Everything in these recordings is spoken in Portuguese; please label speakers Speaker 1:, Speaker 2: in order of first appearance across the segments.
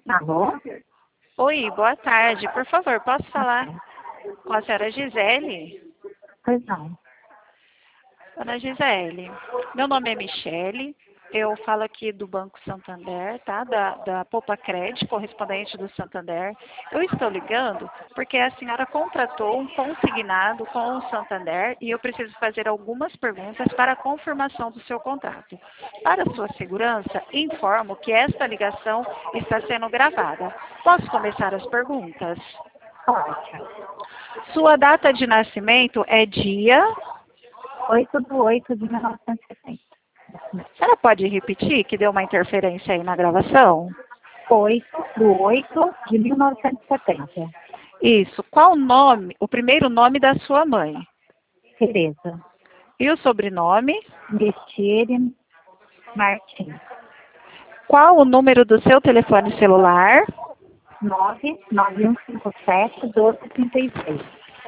Speaker 1: Alô?
Speaker 2: Oi, boa tarde. Por favor, posso falar com a senhora Gisele?
Speaker 1: Pois não.
Speaker 2: Dona Gisele, meu nome é Michele. Eu falo aqui do Banco Santander, tá? Da Poupa Cred, correspondente do Santander. Eu estou ligando porque a senhora contratou um consignado com o Santander e eu preciso fazer algumas perguntas para a confirmação do seu contrato. Para sua segurança, informo que esta ligação está sendo gravada. Posso começar as perguntas?
Speaker 1: Pode.
Speaker 2: Sua data de nascimento é dia...
Speaker 1: 8/8/1970.
Speaker 2: A senhora pode repetir que deu uma interferência aí na gravação?
Speaker 1: 8/8/1970.
Speaker 2: Isso. Qual o nome, o primeiro nome da sua mãe?
Speaker 1: Tereza.
Speaker 2: E o sobrenome?
Speaker 1: Mestieri Martins.
Speaker 2: Qual o número do seu telefone celular?
Speaker 1: 99157-1236.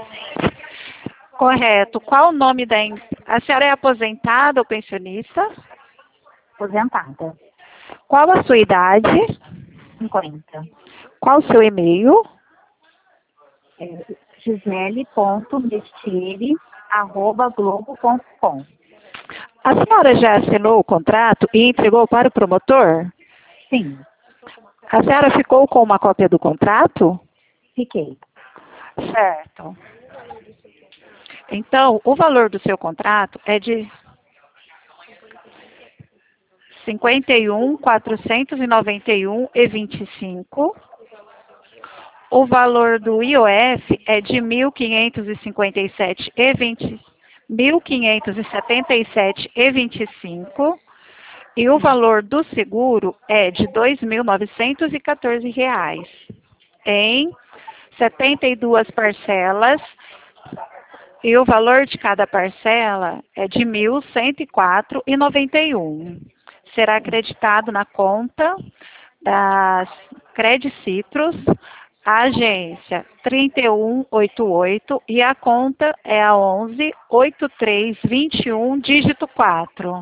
Speaker 2: Correto. Qual o nome da... A senhora é aposentada ou pensionista?
Speaker 1: Aposentada.
Speaker 2: Qual a sua idade?
Speaker 1: 50.
Speaker 2: Qual o seu e-mail?
Speaker 1: Gisele.mestieri@globo.com.
Speaker 2: A senhora já assinou o contrato e entregou para o promotor?
Speaker 1: Sim,
Speaker 2: A senhora ficou com uma cópia do contrato?
Speaker 1: fiquei.
Speaker 2: Certo. Então, o valor do seu contrato é de 51.491,25. O valor do IOF é de 1.577,25. E o valor do seguro é de R$ 2.914, em 72 parcelas. E o valor de cada parcela é de R$ 1.104,91. Será acreditado na conta da Credit Citrus, a agência 3188 e a conta é a 118321, dígito 4.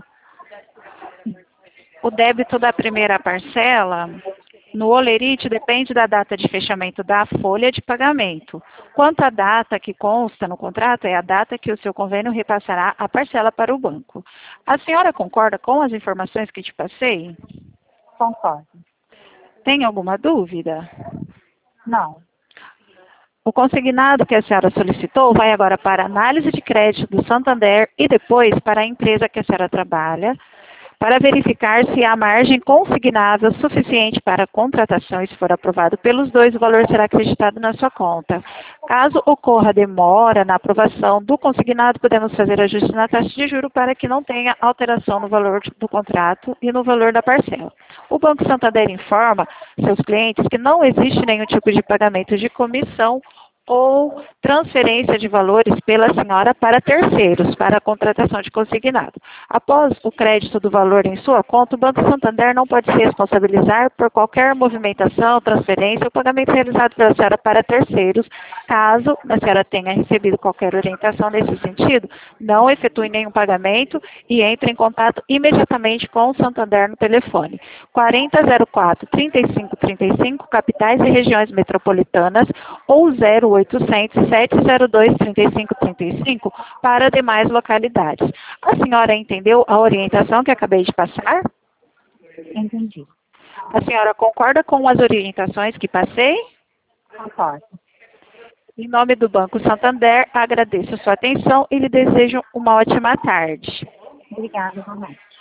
Speaker 2: O débito da primeira parcela no Olerite depende da data de fechamento da folha de pagamento. Quanto à data que consta no contrato, é a data que o seu convênio repassará a parcela para o banco. A senhora concorda com as informações que te passei?
Speaker 1: Concordo.
Speaker 2: Tem alguma dúvida?
Speaker 1: Não.
Speaker 2: O consignado que a senhora solicitou vai agora para a análise de crédito do Santander e depois para a empresa que a senhora trabalha, para verificar se há margem consignável suficiente para a contratação e se for aprovado pelos dois, o valor será acreditado na sua conta. Caso ocorra demora na aprovação do consignado, podemos fazer ajuste na taxa de juros para que não tenha alteração no valor do contrato e no valor da parcela. O Banco Santander informa seus clientes que não existe nenhum tipo de pagamento de comissão ou transferência de valores pela senhora para terceiros, para a contratação de consignado. Após o crédito do valor em sua conta, o Banco Santander não pode se responsabilizar por qualquer movimentação, transferência ou pagamento realizado pela senhora para terceiros. Caso a senhora tenha recebido qualquer orientação nesse sentido, não efetue nenhum pagamento e entre em contato imediatamente com o Santander no telefone 4004-3535, capitais e regiões metropolitanas, ou 0800-702-3535 para demais localidades. A senhora entendeu a orientação que acabei de passar?
Speaker 1: Entendi.
Speaker 2: A senhora concorda com as orientações que passei?
Speaker 1: Concordo.
Speaker 2: Em nome do Banco Santander, agradeço a sua atenção e lhe desejo uma ótima tarde.
Speaker 1: Obrigada, Romete.